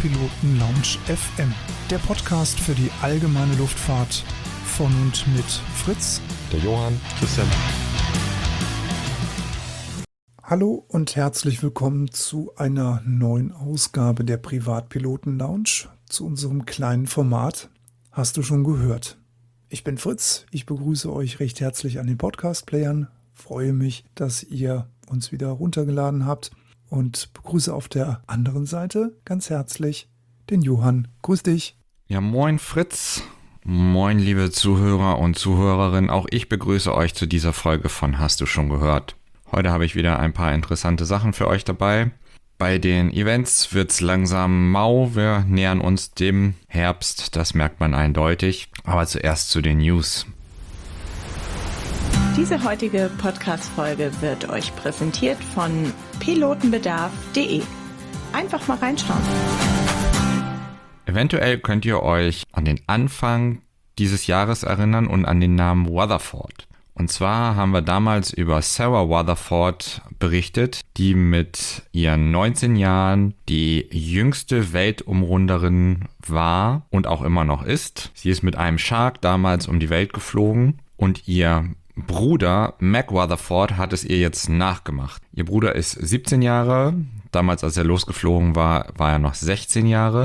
Privatpiloten Lounge FM, der Podcast für die allgemeine Luftfahrt von und mit Fritz, der Johann, Christian. Hallo und herzlich willkommen zu einer neuen Ausgabe der Privatpiloten Lounge, zu unserem kleinen Format. Hast du schon gehört? Ich bin Fritz, ich begrüße euch recht herzlich an den Podcast-Playern, freue mich, dass ihr uns wieder runtergeladen habt und begrüße auf der anderen Seite ganz herzlich den Johann. Grüß dich. Ja, moin Fritz, moin liebe Zuhörer und Zuhörerinnen, auch ich begrüße euch zu dieser Folge von Hast du schon gehört? Heute habe ich wieder ein paar interessante Sachen für euch dabei. Bei den Events wird es langsam mau, wir nähern uns dem Herbst, das merkt man eindeutig. Aber zuerst zu den News. Diese heutige Podcast-Folge wird euch präsentiert von pilotenbedarf.de. Einfach mal reinschauen. Eventuell könnt ihr euch an den Anfang dieses Jahres erinnern und an den Namen Rutherford. Und zwar haben wir damals über Sarah Rutherford berichtet, die mit ihren 19 Jahren die jüngste Weltumrunderin war und auch immer noch ist. Sie ist mit einem Shark damals um die Welt geflogen und ihr Bruder Mac Rutherford hat es ihr jetzt nachgemacht. Ihr Bruder ist 17 Jahre, damals als er losgeflogen war, war er noch 16 Jahre.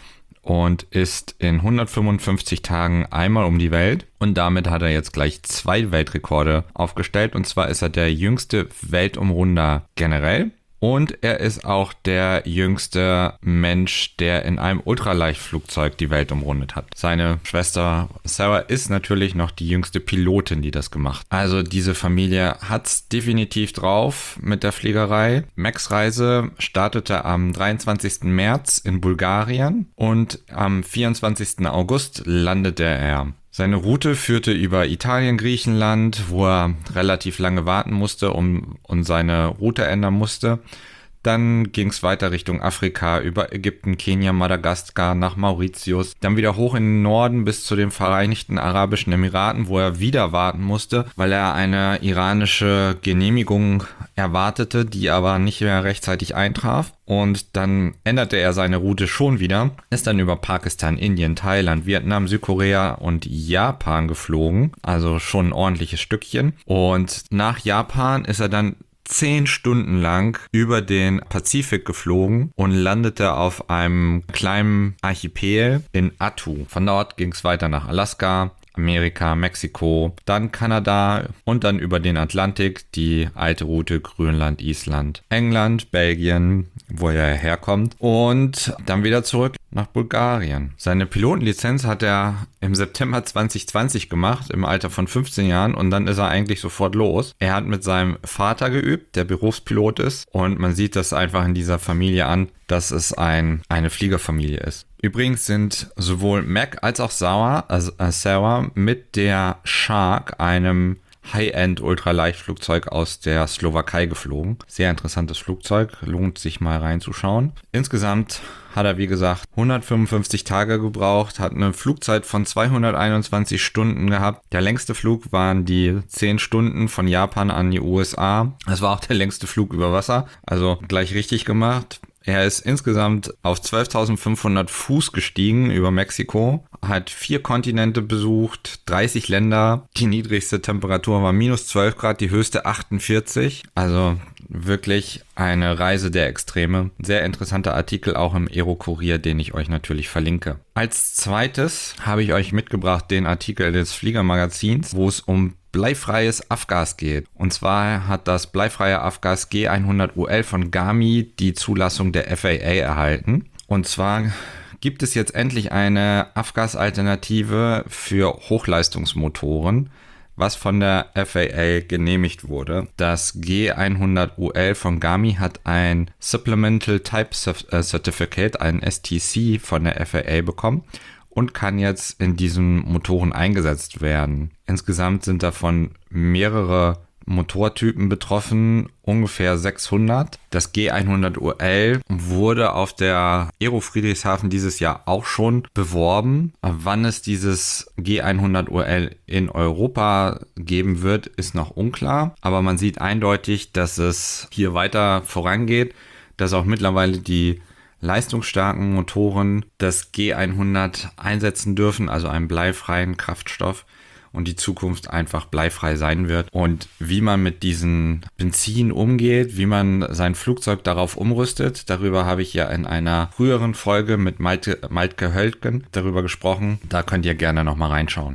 Und ist in 155 Tagen einmal um die Welt und damit hat er jetzt gleich 2 Weltrekorde aufgestellt und zwar ist er der jüngste Weltumrunder generell und er ist auch der jüngste Mensch, der in einem Ultraleichtflugzeug die Welt umrundet hat. Seine Schwester Sarah ist natürlich noch die jüngste Pilotin, die das gemacht hat. Also diese Familie hat's definitiv drauf mit der Fliegerei. Macs Reise startete am 23. März in Bulgarien und am 24. August landete er. Seine Route führte über Italien, Griechenland, wo er relativ lange warten musste und seine Route ändern musste. Dann ging es weiter Richtung Afrika, über Ägypten, Kenia, Madagaskar, nach Mauritius. Dann wieder hoch in den Norden bis zu den Vereinigten Arabischen Emiraten, wo er wieder warten musste, weil er eine iranische Genehmigung erwartete, die aber nicht mehr rechtzeitig eintraf. Und dann änderte er seine Route schon wieder, ist dann über Pakistan, Indien, Thailand, Vietnam, Südkorea und Japan geflogen. Also schon ein ordentliches Stückchen. Und nach Japan ist er dann 10 Stunden lang über den Pazifik geflogen und landete auf einem kleinen Archipel in Attu. Von dort ging es weiter nach Alaska, Amerika, Mexiko, dann Kanada und dann über den Atlantik die alte Route Grönland, Island, England, Belgien, wo er herkommt und dann wieder zurück nach Bulgarien. Seine Pilotenlizenz hat er im September 2020 gemacht, im Alter von 15 Jahren und dann ist er eigentlich sofort los. Er hat mit seinem Vater geübt, der Berufspilot ist und man sieht das einfach in dieser Familie an, dass es eine Fliegerfamilie ist. Übrigens sind sowohl Mac als auch Sarah mit der Shark, einem High-End-Ultraleichtflugzeug aus der Slowakei geflogen. Sehr interessantes Flugzeug, lohnt sich mal reinzuschauen. Insgesamt hat er, wie gesagt, 155 Tage gebraucht, hat eine Flugzeit von 221 Stunden gehabt. Der längste Flug waren die 10 Stunden von Japan an die USA. Das war auch der längste Flug über Wasser, also gleich richtig gemacht. Er ist insgesamt auf 12.500 Fuß gestiegen über Mexiko, hat 4 Kontinente besucht, 30 Länder. Die niedrigste Temperatur war minus 12 Grad, die höchste 48. Also wirklich eine Reise der Extreme. Sehr interessanter Artikel auch im Aero-Kurier, den ich euch natürlich verlinke. Als zweites habe ich euch mitgebracht den Artikel des Fliegermagazins, wo es um bleifreies Avgas geht. Und zwar hat das bleifreie Avgas G100UL von Gami die Zulassung der FAA erhalten. Und zwar gibt es jetzt endlich eine Avgas-Alternative für Hochleistungsmotoren, was von der FAA genehmigt wurde. Das G100UL von Gami hat ein Supplemental Type Certificate, ein STC von der FAA bekommen und kann jetzt in diesen Motoren eingesetzt werden. Insgesamt sind davon mehrere Motortypen betroffen, ungefähr 600. Das G100UL wurde auf der Aero Friedrichshafen dieses Jahr auch schon beworben. Wann es dieses G100UL in Europa geben wird, ist noch unklar. Aber man sieht eindeutig, dass es hier weiter vorangeht, dass auch mittlerweile die leistungsstarken Motoren das G100 einsetzen dürfen, also einen bleifreien Kraftstoff, und die Zukunft einfach bleifrei sein wird. Und wie man mit diesen Benzin umgeht, wie man sein Flugzeug darauf umrüstet, darüber habe ich ja in einer früheren Folge mit Malte Höltgen darüber gesprochen. Da könnt ihr gerne nochmal reinschauen.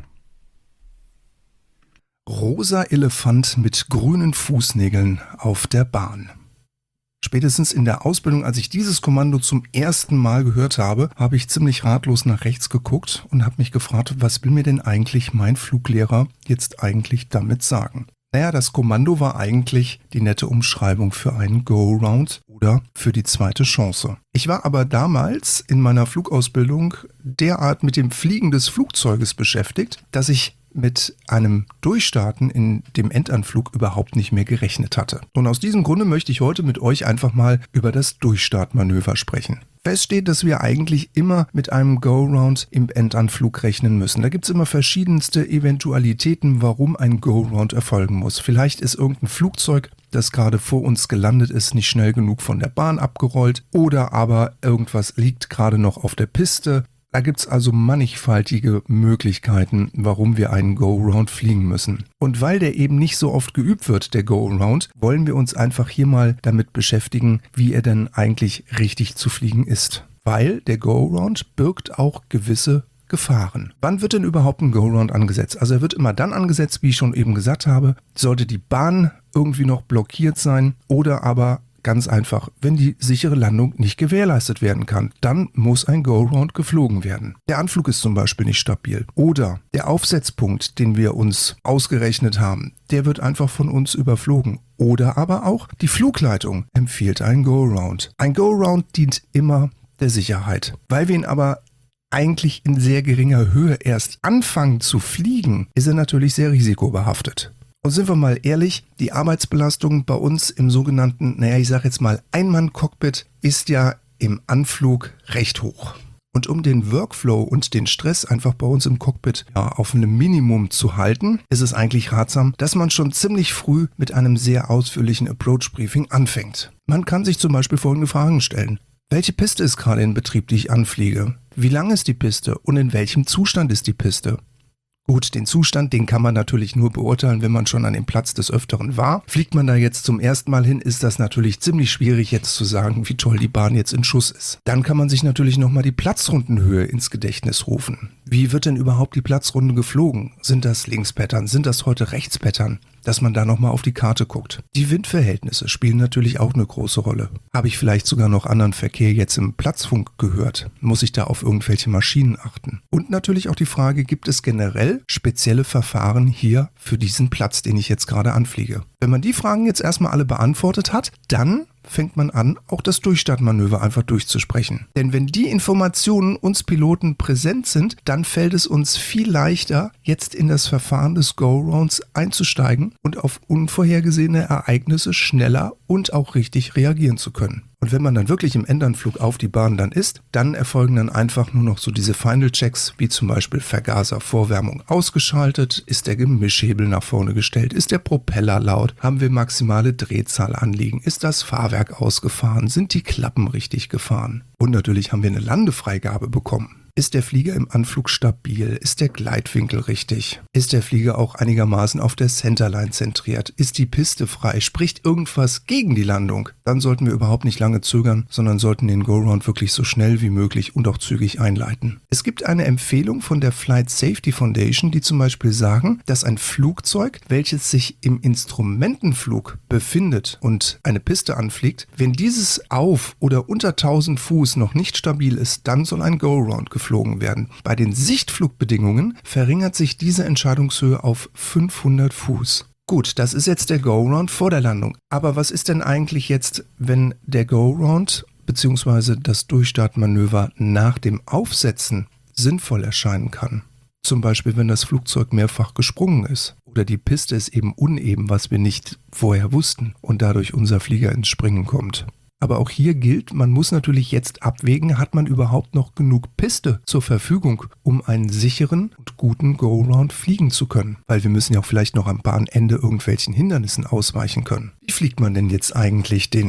Rosa Elefant mit grünen Fußnägeln auf der Bahn. Spätestens in der Ausbildung, als ich dieses Kommando zum ersten Mal gehört habe, habe ich ziemlich ratlos nach rechts geguckt und habe mich gefragt, was will mir denn eigentlich mein Fluglehrer jetzt eigentlich damit sagen? Naja, das Kommando war eigentlich die nette Umschreibung für einen Go-Around oder für die zweite Chance. Ich war aber damals in meiner Flugausbildung derart mit dem Fliegen des Flugzeuges beschäftigt, dass ich mit einem Durchstarten in dem Endanflug überhaupt nicht mehr gerechnet hatte. Und aus diesem Grunde möchte ich heute mit euch einfach mal über das Durchstartmanöver sprechen. Fest steht, dass wir eigentlich immer mit einem Go-Round im Endanflug rechnen müssen. Da gibt es immer verschiedenste Eventualitäten, warum ein Go-Round erfolgen muss. Vielleicht ist irgendein Flugzeug, das gerade vor uns gelandet ist, nicht schnell genug von der Bahn abgerollt, oder aber irgendwas liegt gerade noch auf der Piste. Da gibt es also mannigfaltige Möglichkeiten, warum wir einen Go-Around fliegen müssen. Und weil der eben nicht so oft geübt wird, der Go-Around, wollen wir uns einfach hier mal damit beschäftigen, wie er denn eigentlich richtig zu fliegen ist. Weil der Go-Around birgt auch gewisse Gefahren. Wann wird denn überhaupt ein Go-Around angesetzt? Also er wird immer dann angesetzt, wie ich schon eben gesagt habe, sollte die Bahn irgendwie noch blockiert sein oder aber ganz einfach, wenn die sichere Landung nicht gewährleistet werden kann, dann muss ein Go-Around geflogen werden. Der Anflug ist zum Beispiel nicht stabil. Oder der Aufsetzpunkt, den wir uns ausgerechnet haben, der wird einfach von uns überflogen. Oder aber auch die Flugleitung empfiehlt einen Go-Around. Ein Go-Around dient immer der Sicherheit. Weil wir ihn aber eigentlich in sehr geringer Höhe erst anfangen zu fliegen, ist er natürlich sehr risikobehaftet. Und sind wir mal ehrlich, die Arbeitsbelastung bei uns im sogenannten, ich sage jetzt mal Einmann-Cockpit, ist ja im Anflug recht hoch. Und um den Workflow und den Stress einfach bei uns im Cockpit auf einem Minimum zu halten, ist es eigentlich ratsam, dass man schon ziemlich früh mit einem sehr ausführlichen Approach-Briefing anfängt. Man kann sich zum Beispiel folgende Fragen stellen. Welche Piste ist gerade in Betrieb, die ich anfliege? Wie lang ist die Piste und in welchem Zustand ist die Piste? Gut, den Zustand, den kann man natürlich nur beurteilen, wenn man schon an dem Platz des Öfteren war. Fliegt man da jetzt zum ersten Mal hin, ist das natürlich ziemlich schwierig jetzt zu sagen, wie toll die Bahn jetzt in Schuss ist. Dann kann man sich natürlich nochmal die Platzrundenhöhe ins Gedächtnis rufen. Wie wird denn überhaupt die Platzrunde geflogen? Sind das Linkspattern? Sind das heute Rechtspattern? Dass man da nochmal auf die Karte guckt. Die Windverhältnisse spielen natürlich auch eine große Rolle. Habe ich vielleicht sogar noch anderen Verkehr jetzt im Platzfunk gehört? Muss ich da auf irgendwelche Maschinen achten? Und natürlich auch die Frage, gibt es generell spezielle Verfahren hier für diesen Platz, den ich jetzt gerade anfliege? Wenn man die Fragen jetzt erstmal alle beantwortet hat, dann fängt man an, auch das Durchstartmanöver einfach durchzusprechen. Denn wenn die Informationen uns Piloten präsent sind, dann fällt es uns viel leichter, jetzt in das Verfahren des Go-Rounds einzusteigen und auf unvorhergesehene Ereignisse schneller und auch richtig reagieren zu können. Und wenn man dann wirklich im Endanflug auf die Bahn dann ist, dann erfolgen dann einfach nur noch so diese Final-Checks, wie zum Beispiel Vergaser, Vorwärmung ausgeschaltet, ist der Gemischhebel nach vorne gestellt, ist der Propeller laut, haben wir maximale Drehzahl anliegen, ist das Fahrwerk ausgefahren, sind die Klappen richtig gefahren. Und natürlich haben wir eine Landefreigabe bekommen. Ist der Flieger im Anflug stabil? Ist der Gleitwinkel richtig? Ist der Flieger auch einigermaßen auf der Centerline zentriert? Ist die Piste frei? Spricht irgendwas gegen die Landung? Dann sollten wir überhaupt nicht lange zögern, sondern sollten den Go-Round wirklich so schnell wie möglich und auch zügig einleiten. Es gibt eine Empfehlung von der Flight Safety Foundation, die zum Beispiel sagen, dass ein Flugzeug, welches sich im Instrumentenflug befindet und eine Piste anfliegt, wenn dieses auf oder unter 1000 Fuß noch nicht stabil ist, dann soll ein Go-Round geflogen werden. Bei den Sichtflugbedingungen verringert sich diese Entscheidungshöhe auf 500 Fuß. Gut, das ist jetzt der Go-Round vor der Landung. Aber was ist denn eigentlich jetzt, wenn der Go-Round bzw. das Durchstartmanöver nach dem Aufsetzen sinnvoll erscheinen kann? Zum Beispiel, wenn das Flugzeug mehrfach gesprungen ist oder die Piste ist eben uneben, was wir nicht vorher wussten und dadurch unser Flieger ins Springen kommt. Aber auch hier gilt, man muss natürlich jetzt abwägen, hat man überhaupt noch genug Piste zur Verfügung, um einen sicheren und guten Go-Around fliegen zu können. Weil wir müssen ja auch vielleicht noch am Bahnende irgendwelchen Hindernissen ausweichen können. Wie fliegt man denn jetzt eigentlich den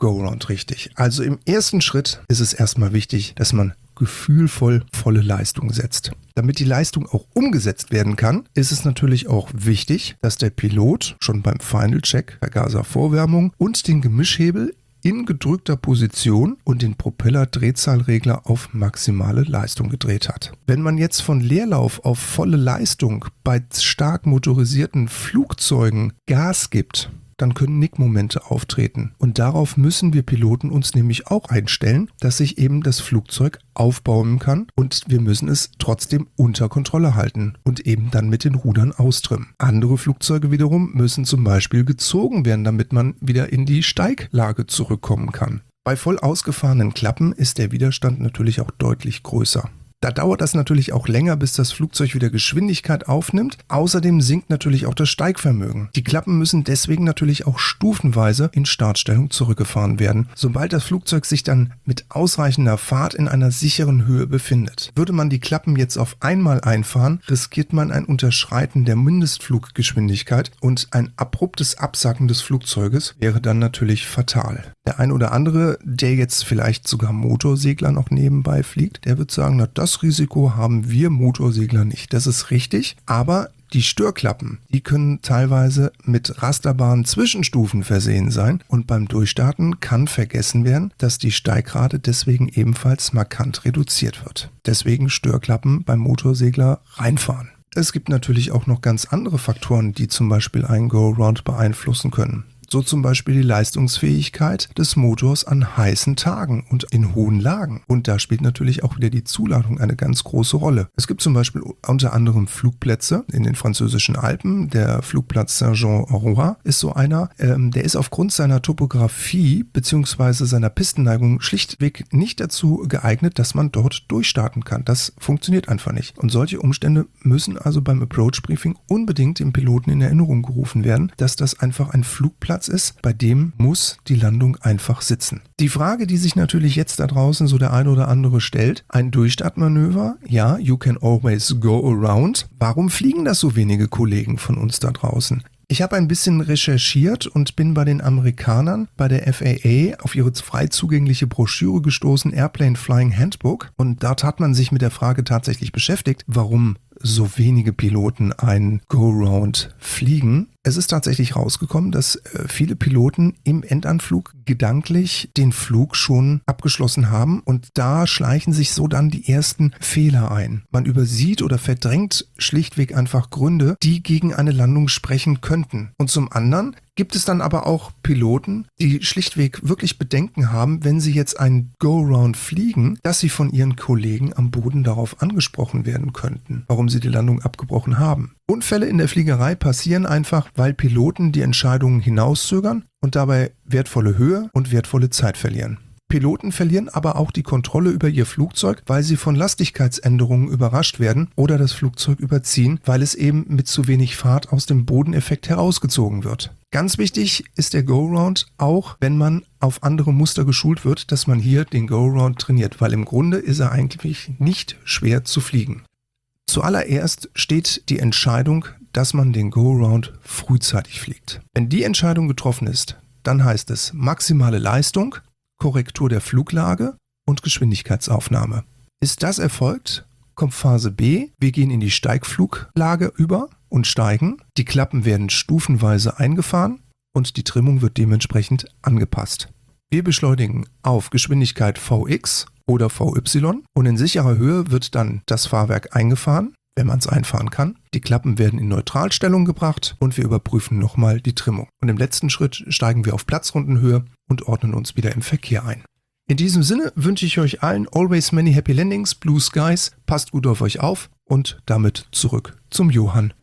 Go-Around richtig? Also im ersten Schritt ist es erstmal wichtig, dass man gefühlvoll volle Leistung setzt. Damit die Leistung auch umgesetzt werden kann, ist es natürlich auch wichtig, dass der Pilot schon beim Final Check, Vergaservorwärmung und den Gemischhebel in gedrückter Position und den Propeller-Drehzahlregler auf maximale Leistung gedreht hat. Wenn man jetzt von Leerlauf auf volle Leistung bei stark motorisierten Flugzeugen Gas gibt, dann können Nickmomente auftreten. Und darauf müssen wir Piloten uns nämlich auch einstellen, dass sich eben das Flugzeug aufbäumen kann und wir müssen es trotzdem unter Kontrolle halten und eben dann mit den Rudern austrimmen. Andere Flugzeuge wiederum müssen zum Beispiel gezogen werden, damit man wieder in die Steiglage zurückkommen kann. Bei voll ausgefahrenen Klappen ist der Widerstand natürlich auch deutlich größer. Da dauert das natürlich auch länger, bis das Flugzeug wieder Geschwindigkeit aufnimmt. Außerdem sinkt natürlich auch das Steigvermögen. Die Klappen müssen deswegen natürlich auch stufenweise in Startstellung zurückgefahren werden, sobald das Flugzeug sich dann mit ausreichender Fahrt in einer sicheren Höhe befindet. Würde man die Klappen jetzt auf einmal einfahren, riskiert man ein Unterschreiten der Mindestfluggeschwindigkeit und ein abruptes Absacken des Flugzeuges wäre dann natürlich fatal. Der ein oder andere, der jetzt vielleicht sogar Motorsegler noch nebenbei fliegt, der wird sagen, na, das Risiko haben wir Motorsegler nicht. Das ist richtig, aber die Störklappen, die können teilweise mit rasterbaren Zwischenstufen versehen sein und beim Durchstarten kann vergessen werden, dass die Steigrate deswegen ebenfalls markant reduziert wird. Deswegen Störklappen beim Motorsegler reinfahren. Es gibt natürlich auch noch ganz andere Faktoren, die zum Beispiel einen Go-Around beeinflussen können. So zum Beispiel die Leistungsfähigkeit des Motors an heißen Tagen und in hohen Lagen. Und da spielt natürlich auch wieder die Zuladung eine ganz große Rolle. Es gibt zum Beispiel unter anderem Flugplätze in den französischen Alpen. Der Flugplatz Saint-Jean-Roi ist so einer. Der ist aufgrund seiner Topografie bzw. seiner Pistenneigung schlichtweg nicht dazu geeignet, dass man dort durchstarten kann. Das funktioniert einfach nicht. Und solche Umstände müssen also beim Approach Briefing unbedingt dem Piloten in Erinnerung gerufen werden, dass das einfach ein Flugplatz ist, bei dem muss die Landung einfach sitzen. Die Frage, die sich natürlich jetzt da draußen so der eine oder andere stellt, ein Durchstartmanöver, ja, you can always go around. Warum fliegen das so wenige Kollegen von uns da draußen? Ich habe ein bisschen recherchiert und bin bei den Amerikanern, bei der FAA, auf ihre frei zugängliche Broschüre gestoßen, Airplane Flying Handbook. Und dort hat man sich mit der Frage tatsächlich beschäftigt, warum so wenige Piloten ein Go-Round fliegen. Es ist tatsächlich rausgekommen, dass viele Piloten im Endanflug gedanklich den Flug schon abgeschlossen haben und da schleichen sich so dann die ersten Fehler ein. Man übersieht oder verdrängt schlichtweg einfach Gründe, die gegen eine Landung sprechen könnten. Und zum anderen gibt es dann aber auch Piloten, die schlichtweg wirklich Bedenken haben, wenn sie jetzt einen Go-Round fliegen, dass sie von ihren Kollegen am Boden darauf angesprochen werden könnten, warum sie die Landung abgebrochen haben. Unfälle in der Fliegerei passieren einfach, weil Piloten die Entscheidungen hinauszögern und dabei wertvolle Höhe und wertvolle Zeit verlieren. Piloten verlieren aber auch die Kontrolle über ihr Flugzeug, weil sie von Lastigkeitsänderungen überrascht werden oder das Flugzeug überziehen, weil es eben mit zu wenig Fahrt aus dem Bodeneffekt herausgezogen wird. Ganz wichtig ist der Go-Round auch, wenn man auf andere Muster geschult wird, dass man hier den Go-Round trainiert, weil im Grunde ist er eigentlich nicht schwer zu fliegen. Zuallererst steht die Entscheidung, dass man den Go-Around frühzeitig fliegt. Wenn die Entscheidung getroffen ist, dann heißt es maximale Leistung, Korrektur der Fluglage und Geschwindigkeitsaufnahme. Ist das erfolgt, kommt Phase B. Wir gehen in die Steigfluglage über und steigen. Die Klappen werden stufenweise eingefahren und die Trimmung wird dementsprechend angepasst. Wir beschleunigen auf Geschwindigkeit Vx oder Vy und in sicherer Höhe wird dann das Fahrwerk eingefahren, wenn man es einfahren kann. Die Klappen werden in Neutralstellung gebracht und wir überprüfen nochmal die Trimmung. Und im letzten Schritt steigen wir auf Platzrundenhöhe und ordnen uns wieder im Verkehr ein. In diesem Sinne wünsche ich euch allen always many happy landings, blue skies, passt gut auf euch auf und damit zurück zum Johann.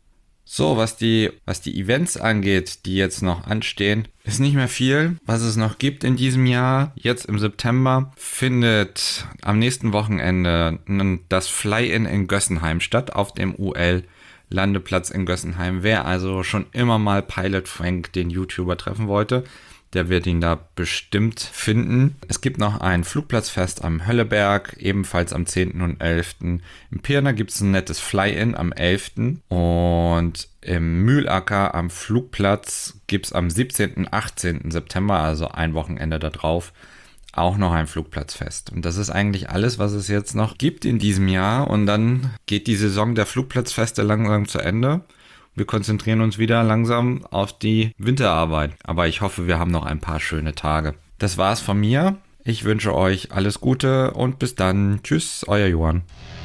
So, was die Events angeht, die jetzt noch anstehen, ist nicht mehr viel, was es noch gibt in diesem Jahr. Jetzt im September findet am nächsten Wochenende das Fly-In in Gössenheim statt, auf dem UL-Landeplatz in Gössenheim. Wer also schon immer mal Pilot Frank, den YouTuber, treffen wollte, der wird ihn da bestimmt finden. Es gibt noch ein Flugplatzfest am Hölleberg, ebenfalls am 10. und 11. Im Pirna gibt es ein nettes Fly-In am 11. Und im Mühlacker am Flugplatz gibt es am 17. und 18. September, also ein Wochenende da drauf, auch noch ein Flugplatzfest. Und das ist eigentlich alles, was es jetzt noch gibt in diesem Jahr. Und dann geht die Saison der Flugplatzfeste langsam zu Ende. Wir konzentrieren uns wieder langsam auf die Winterarbeit. Aber ich hoffe, wir haben noch ein paar schöne Tage. Das war's von mir. Ich wünsche euch alles Gute und bis dann. Tschüss, euer Johann.